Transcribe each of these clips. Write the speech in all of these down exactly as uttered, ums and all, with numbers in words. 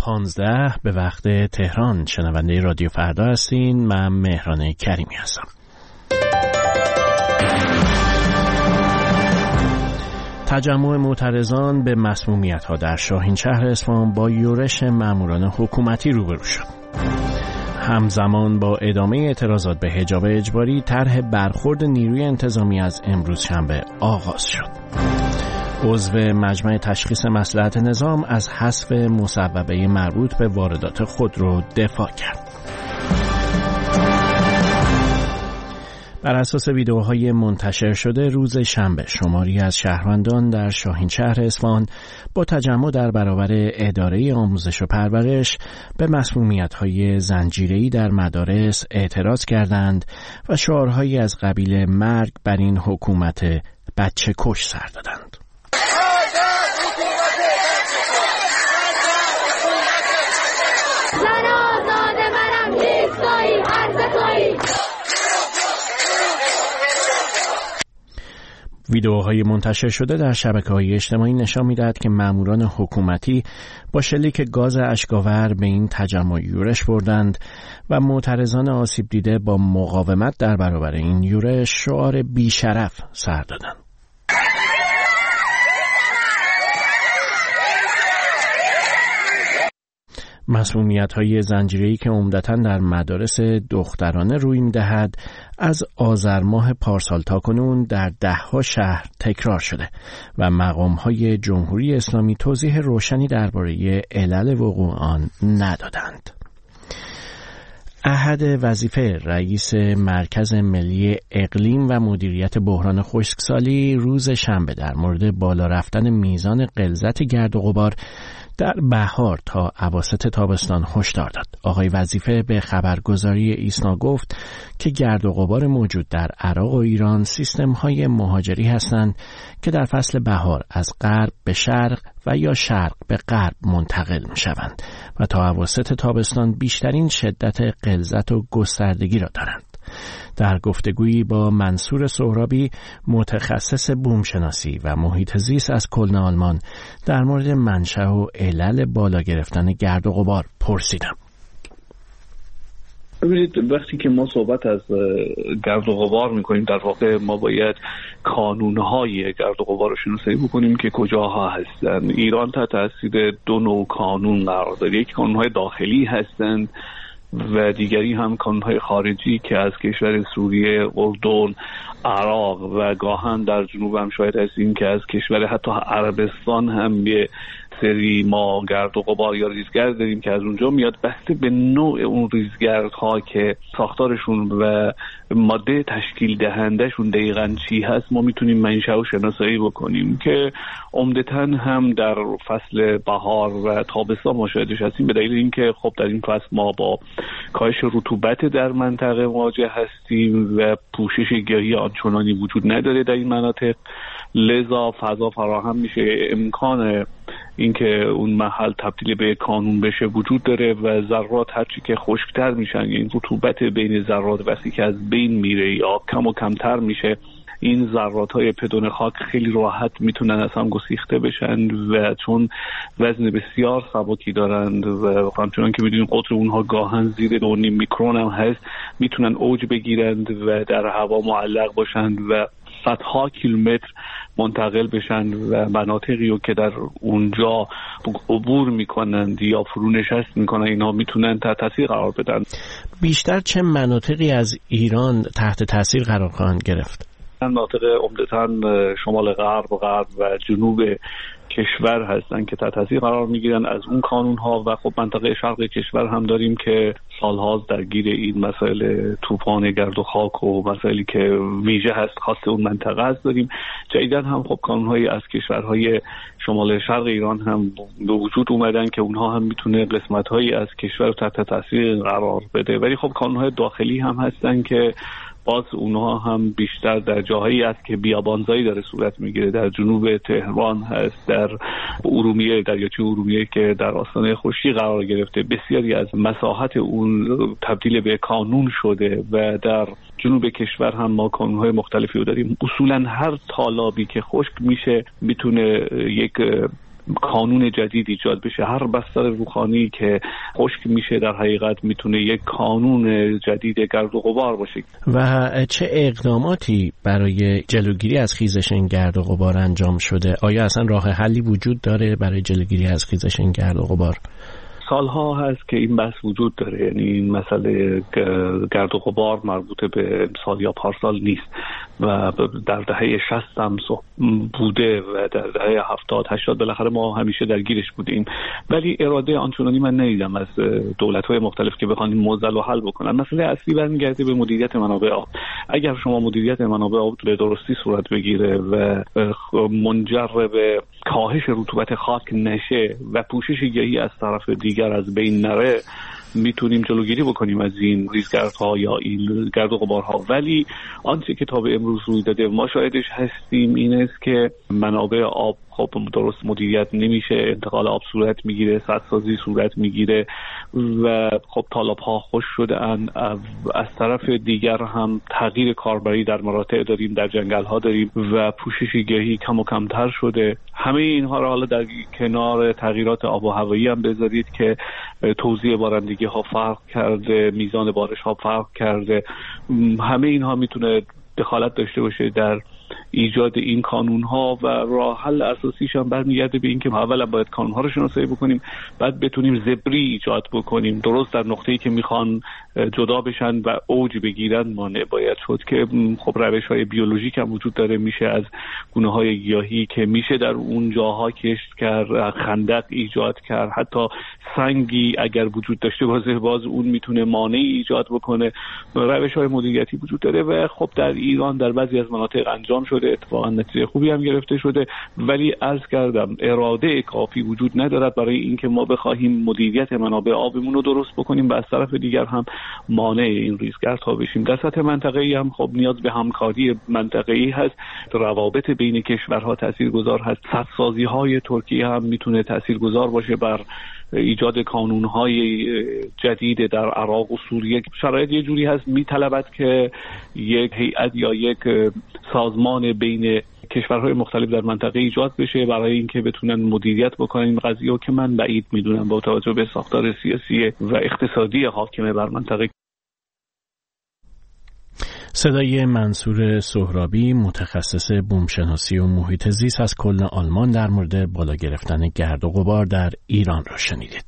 پانزده به وقت تهران. شنونده رادیو فردا هستین. من مهران کریمی هستم. تجمع معترضان به مسمومیت‌ها در شاهینشهر اصفهان با یورش ماموران حکومتی روبرو شد. همزمان با ادامه اعتراضات به حجاب اجباری، طرح برخورد نیروی انتظامی از امروز شنبه آغاز شد. عضو مجمع تشخیص مصلحت نظام از حذف مصوبه مربوط به واردات خودرو دفاع کرد. بر اساس ویدئوهای منتشر شده روز شنبه، شماری از شهروندان در شاهینشهر اصفهان با تجمع در برابر اداره آموزش و پرورش به مسمومیت‌های زنجیره‌ای در مدارس اعتراض کردند و شعارهایی از قبیل مرگ بر این حکومت بچه کش سر دادند. ویدئوهای منتشر شده در شبکه‌های اجتماعی نشان می‌دهد که ماموران حکومتی با شلیک گاز اشک‌آور به این تجمع یورش بردند و معترضان آسیب دیده با مقاومت در برابر این یورش شعار بی‌شرف سر دادند. مسمومیت‌های زنجیره‌ای که عمدتاً در مدارس دخترانه روی می‌دهد از آذر ماه پارسال تاکنون در ده‌ها شهر تکرار شده و مقام‌های جمهوری اسلامی توضیح روشنی درباره علل وقوع آن ندادند. احد وظیفه رئیس مرکز ملی اقلیم و مدیریت بحران خشکسالی روز شنبه در مورد بالا رفتن میزان غلظت گرد و غبار در بهار تا اواسط تابستان هشدار داد. آقای وظیفه به خبرگزاری ایسنا گفت که گرد و غبار موجود در عراق و ایران سیستم‌های مهاجری هستند که در فصل بهار از غرب به شرق و یا شرق به غرب منتقل می‌شوند و تا اواسط تابستان بیشترین شدت غلظت و گستردگی را دارند. در گفتگویی با منصور سهرابی متخصص بومشناسی و محیط زیست از کلن آلمان در مورد منشأ و علل بالا گرفتن گرد و غبار پرسیدم. ببینید، وقتی که ما صحبت از گرد و غبار میکنیم در واقع ما باید کانونهای گرد و غبار رو شناسایی بکنیم که کجاها هستند. ایران تحت تاثیر دو نوع کانون قرار داره. یک کانونهای داخلی هستند و دیگری هم کانونهای خارجی که از کشور سوریه، اردن، عراق و گاهن در جنوب هم شاید هستیم که از کشور حتی عربستان هم یه سری ما گرد و غبار یا ریزگرد داریم که از اونجا میاد. بسته به نوع اون ریزگردها که ساختارشون و ماده تشکیل دهندهشون دقیقاً چی هست ما میتونیم منشأ و شناسایی بکنیم که عمدتاً هم در فصل بهار و تابستان مشاهدش هستیم، به دلیل اینکه خب در این فصل ما با کاهش رطوبت در منطقه مواجه هستیم و پوشش گیاهی آنچنانی وجود نداره در این مناطق، لذا فضا فراهم میشه امکان اینکه اون محل تبدیل به کانون بشه وجود داره و ذرات هرچی که خشکتر میشن، این رطوبت بین ذرات وقتی که از بین میره یا کم و کمتر میشه، این ذرات های پدون خاک خیلی راحت میتونن از هم گسیخته بشن و چون وزن بسیار سبکی دارند و همچنان که میدونیم قطر اونها گاهن زیر دو و نیم میکرون هم هست، میتونن اوج بگیرند و در هوا معلق باشند و صدها کیلومتر منتقل بشن و مناطقی رو که در اونجا عبور میکنند یا فرونشست میکنن اینا میتونن تحت تاثیر قرار بدن. بیشتر چه مناطقی از ایران تحت تاثیر قرار خواهند گرفت؟ مناطق عمدتاً شمال غرب و غرب و جنوب کشور هستن که تحت تاثیر قرار میگیرن از اون کانون ها و خب منطقه شرق کشور هم داریم که سالهاست درگیر این مسائل طوفان گرد و خاک و مسائلی که ویژه هست خاص اون منطقه هست داریم. جدیداً هم خب کانون هایی از کشورهای شمال شرق ایران هم به وجود اومدن که اونها هم میتونه قسمت هایی از کشور رو تحت تاثیر قرار بده، ولی خب کانون های داخلی هم هستن که باز اونها هم بیشتر در جاهایی است که بیابانزایی داره صورت میگیره. در جنوب تهران هست، در ارومیه، دریاچه ارومیه که در آستانه خشکی قرار گرفته، بسیاری از مساحت اون تبدیل به کانون شده و در جنوب کشور هم ما کانون‌های مختلفی رو داریم. اصولا هر تالابی که خشک میشه میتونه یک کانون جدید ایجاد بشه. هر بستر رودخانه‌ای که خشک میشه در حقیقت میتونه یک کانون جدید گرد و غبار باشه. و چه اقداماتی برای جلوگیری از خیزش این گرد و غبار انجام شده؟ آیا اصلا راه حلی وجود داره برای جلوگیری از خیزش این گرد و غبار؟ سالها هست که این بحث وجود داره، یعنی این مسئله گرد و غبار مربوط به امسال یا پارسال نیست و در دهه شصت هم بوده و در دهه هفتاد هشتاد بالاخره ما همیشه درگیرش بودیم، ولی اراده آنچنانی من ندیدم از دولت‌های مختلف که بخوان این موزل رو حل بکنن. مسئله اصلی برمیگرده به مدیریت منابع آب. اگر شما مدیریت منابع آب به درستی صورت بگیره و منجر به کاهش رطوبت خاک نشه و پوشش گیاهی از طرف دیگر از بین نره، میتونیم جلوگیری بکنیم از این ریزگردها یا این گرد و غبارها. ولی آنچه که تا به امروز روی داده ما شاهدش هستیم این است که منابع آب خب درست مدیریت نمیشه، انتقال آب صورت میگیره، سدسازی صورت میگیره و خب تالاب‌ها خشک شده‌اند. از طرف دیگر هم تغییر کاربری در مراتع داریم، در جنگل‌ها داریم و پوشش گیاهی کم و کمتر شده. همه اینها را حالا در کنار تغییرات آب و هوایی هم بذارید که توزیع بارندگی ها فرق کرده، میزان بارش ها فرق کرده، همه اینها میتونه دخالت داشته باشه در ایجاد این کانون ها و راه حل اساسیش هم برمیگرده به این که اولا باید کانون ها رو شناسایی بکنیم، بعد بتونیم زبری ایجاد بکنیم درست در نقطه‌ای که میخوان جدا بشن و اوج بگیرن مانع باید شد که خب روش های بیولوژیک هم وجود داره، میشه از گونه های گیاهی که میشه در اون جاها کشت کرد، خندق ایجاد کرد، حتی سنگی اگر وجود داشته باشه باز اون میتونه مانعی ایجاد بکنه. روش های مدیریتی وجود داره و خب در ایران در بعضی از مناطق انجام شده، اتفاقا نتیجه خوبی هم گرفته شده، ولی عرض کردم اراده کافی وجود ندارد برای اینکه ما بخواهیم مدیریت منابع آبمون رو درست بکنیم و از طرف دیگر هم مانع این ریزگردها بشیم. در سطح منطقه‌ای هم خب نیاز به همکاری منطقه‌ای هست، روابط بین کشورها تاثیرگذار هست، سدسازی‌های ترکیه هم میتونه تاثیرگذار باشه بر ایجاد کانون‌های جدید در عراق و سوریه. شرایط یه جوری هست میطلبد که یک هیئت یا یک سازمان بین کشورهای مختلف در منطقه ایجاد بشه برای اینکه بتونن مدیریت بکنن این قضیه که من بعید میدونم با توجه به ساختار سیاسی و اقتصادی حاکم بر منطقه. صدای منصور سهرابی، متخصص بومشناسی و محیط زیست از کلن آلمان در مورد بالا گرفتن گرد و غبار در ایران را شنیدید.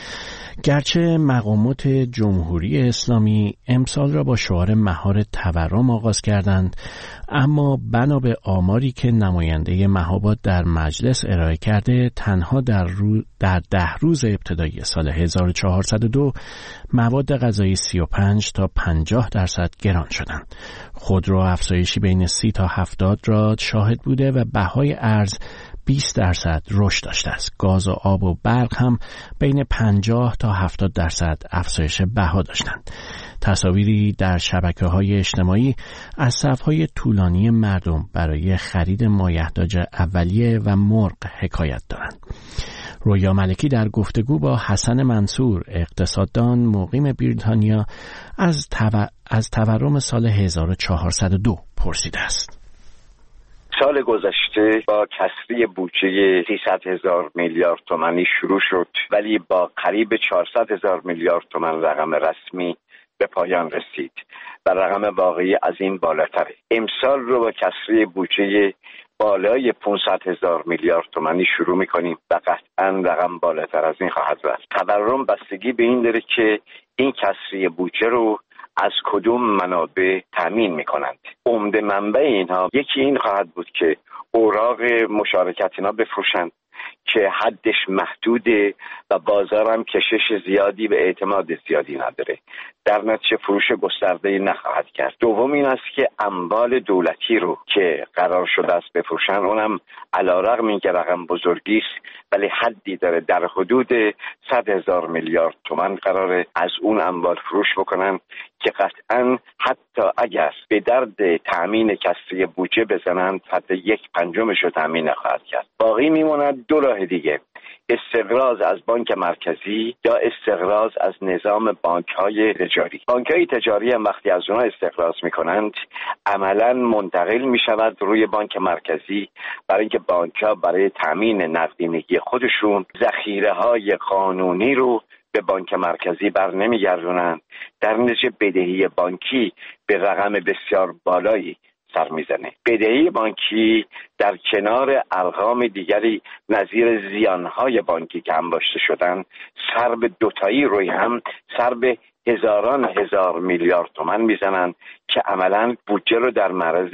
گرچه مقامات جمهوری اسلامی امسال را با شعار مهار تورم آغاز کردند، اما بنا به آماری که نماینده مهاباد در مجلس ارائه کرده، تنها در, رو در ده روز ابتدایی سال هزار و چهارصد و دو مواد غذایی سی و پنج تا پنجاه درصد گران شدند. خودرو افزایشی بین سی تا هفتاد را شاهد بوده و بهای ارز بیست درصد رشد داشته است. گاز و آب و برق هم بین پنجاه تا هفتاد درصد افزایش بها داشتند. تصاویری در شبکه‌های اجتماعی از صف‌های طولانی مردم برای خرید مایحتاج اولیه و مرغ حکایت دارند. رویا ملکی در گفتگو با حسن منصور، اقتصاددان مقیم بریتانیا، از تو... از تورم سال هزار و چهارصد و دو پرسیده است. سال گذشته با کسری بودجه سیصد هزار میلیارد تومانی شروع شد، ولی با قریب چهارصد هزار میلیارد تومان رقم رسمی به پایان رسید و رقم واقعی از این بالاتره. امسال رو با کسری بودجه بالای پانصد هزار میلیارد تومانی شروع میکنیم و قطعا رقم بالاتر از این خواهد رفت. تورم بستگی به این داره که این کسری بودجه رو از کدوم منابع تامین میکنند. عمده منبع اینها یکی این خواهد بود که اوراق مشارکت اینا بفروشند که حدش محدوده و بازارم کشش زیادی و اعتماد زیادی نداره، در نتیجه فروش گسترده‌ای نخواهد کرد. دوم این است که اموال دولتی رو که قرار شده است بفروشن، اونم علیرغم اینکه رقم بزرگی است ولی حدی داره، در حدود صد هزار میلیارد تومان قراره از اون اموال فروش بکنن که قطعاً حتی اگر به درد تأمین کسری بودجه بزنند حتی یک پنجمش رو تأمین نخواهد کرد. باقی میموند دو راه راه دیگه، استقراض از بانک مرکزی یا استقراض از نظام بانک‌های تجاری. بانک‌های تجاری هم وقتی از اونها استقراض می‌کنند عملاً منتقل می‌شود روی بانک مرکزی، برای اینکه بانک‌ها برای تامین نقدینگی خودشون ذخیره‌های قانونی رو به بانک مرکزی بر نمیگردونند. در نتیجه بدهی بانکی به رقم بسیار بالایی سر میزنه. بدهی بانکی در کنار ارقام دیگری نظیر زیانهای بانکی که انباشته شدن سر به دوتایی روی هم سر به هزاران هزار میلیارد تومان میزنن که عملاً بودجه رو در معرض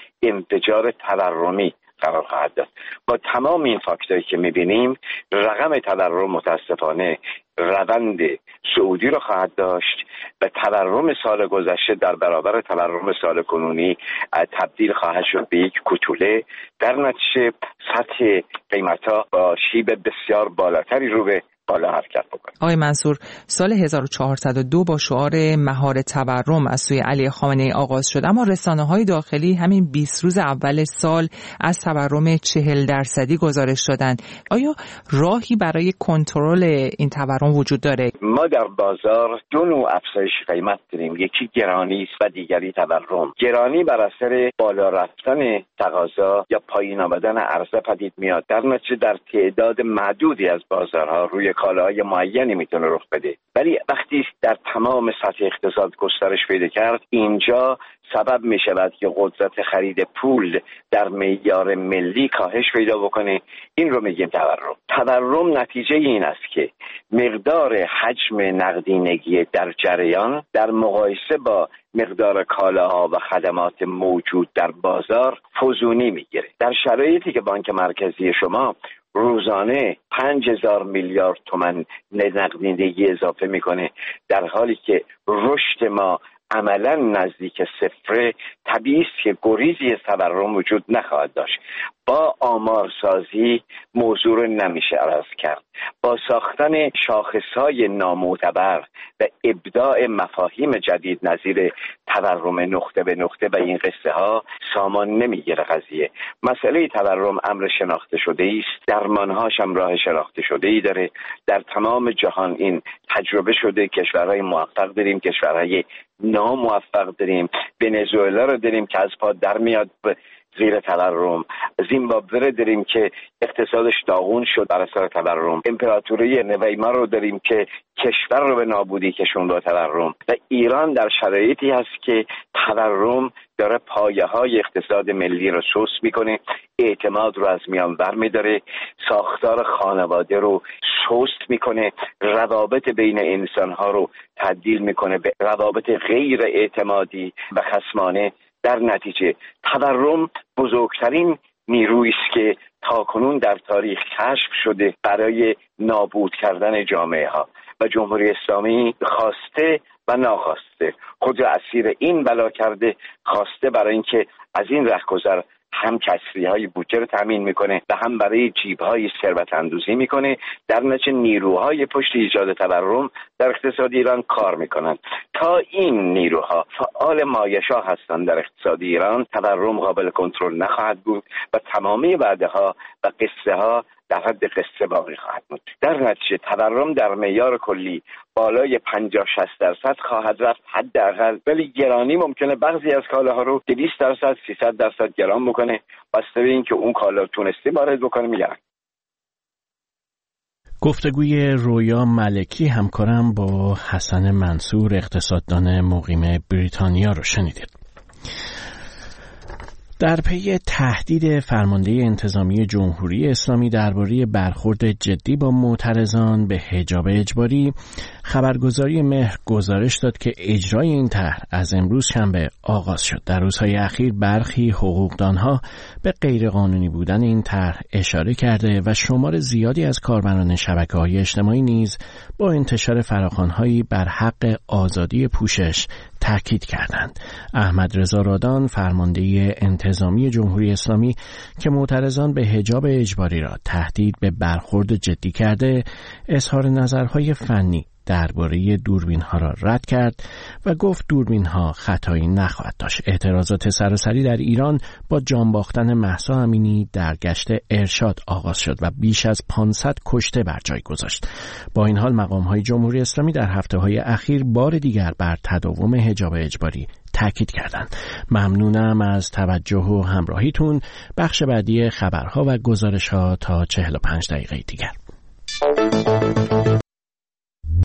انفجار تورمی قرار خواهد داد. با تمام این فاکتورایی که میبینیم رقم تورم متاسفانه روند صعودی رو خواهد داشت و تورم سال گذشته در برابر تورم سال کنونی تبدیل خواهد شد به یک کوتوله. در نتیجه سطح قیمت‌ها با شیب بسیار بالاتری رو به بالا حرکت بکنه. آقای منصور، سال هزار و چهارصد و دو با شعار مهار تورم از سوی علی خامنه‌ای آغاز شد، اما رسانه‌های داخلی همین بیست روز اول سال از تورم چهل درصدی گزارش دادند. آیا راهی برای کنترل این تورم وجود داره؟ ما در بازار دو نوع افزایش قیمت داریم، یکی گرانی است و دیگری تورم. گرانی بر اثر بالا رفتن تقاضا یا پایین آمدن عرضه پدید میاد، در نتیجه در تعداد معدودی از بازارها روی کالاهای معینی میتونه رخ بده، ولی وقتی در تمام سطح اقتصاد گسترش پیدا کرد اینجا سبب می شود که قدرت خرید پول در معیار ملی کاهش پیدا بکنه. این رو میگیم تورم. تورم نتیجه این است که مقدار حجم نقدینگی در جریان در مقایسه با مقدار کالاها و خدمات موجود در بازار فزونی میگیره. در شرایطی که بانک مرکزی شما روزانه پنج هزار میلیارد تومان نقدینگی اضافه میکنه، در حالی که رشد ما عملا نزدیک صفر، طبیعی است که گریزی از تورم وجود نخواهد داشت. با آمارسازی موضوع رو نمیشه عوض کرد. با ساختن شاخصهای نامعتبر و ابداع مفاهیم جدید نظیر تورم نقطه به نقطه و این قصه ها سامان نمیگیره قضیه. مسئله تورم امر شناخته شده است، درمانهاش هم راه شناخته شده ای داره. در تمام جهان این تجربه شده. کشورهای موفق داریم، کشورهای ناموفق داریم. ونزوئلا رو داریم که از پا در میاد زیر تورم. زیمبابوه داریم که اقتصادش داغون شد بر اثر تورم. امپراتوری ویمار رو داریم که کشور رو به نابودی کشوند با تورم. و ایران در شرایطی هست که تورم داره پایه های اقتصاد ملی رو سوس میکنه، اعتماد رو از میان بر میداره، ساختار خانواده رو سست میکنه، روابط بین انسان ها رو تبدیل میکنه به روابط غیر اعتمادی و خصمانه. در نتیجه تورم بزرگترین نیرویی است که تاکنون در تاریخ کشف شده برای نابود کردن جامعه ها و جمهوری اسلامی خواسته و ناخواسته خود را اسیر این بلا کرده. خواسته برای اینکه از این رهگذر هم کسری های بودجه رو تامین میکنه و هم برای جیب های ثروت اندوزی میکنه. در نتیجه نیروهای پشت ایجاد تورم در اقتصاد ایران کار میکنن. تا این نیروها فعال مایشا هستند در اقتصاد ایران، تورم قابل کنترل نخواهد بود و تمامی وعده ها و قصه ها در حد قصه باقی خواهد بود. در نتیجه تورم در معیار کلی بالای پنجاه شصت درصد خواهد رفت حداقل، ولی گرانی ممکنه بعضی از کالاها رو دویست درصد سیصد درصد گران بکنه، بسته به اینکه اون کالا تونستی وارد بکنه. میگن گفتگوی رویا ملکی همکارم با حسن منصور اقتصاددان مقیم بریتانیا رو شنیدید. در پی تهدید فرمانده انتظامی جمهوری اسلامی درباره برخورد جدی با معترضان به حجاب اجباری، خبرگزاری مهر گزارش داد که اجرای این طرح از امروز شنبه آغاز شد. در روزهای اخیر برخی حقوقدانها به غیرقانونی بودن این طرح اشاره کرده و شمار زیادی از کاربران شبکه‌های اجتماعی نیز با انتشار فراخوان‌هایی بر حق آزادی پوشش تاکید کردند. احمد رضا رادان، فرمانده انتظامی جمهوری اسلامی که معترضان به حجاب اجباری را تهدید به برخورد جدی کرده، اظهار نظرهای فنی درباره دوربین ها را رد کرد و گفت دوربین ها خطایی نخواهد داشت. اعتراضات سراسری در ایران با جان باختن مهسا امینی در گشت ارشاد آغاز شد و بیش از پانصد کشته بر جای گذاشت. با این حال مقام های جمهوری اسلامی در هفته های اخیر بار دیگر بر تداوم حجاب اجباری تاکید کردند. ممنونم از توجه و همراهیتون. بخش بعدی خبرها و گزارش‌ها تا چهل و پنج دقیقه دیگر.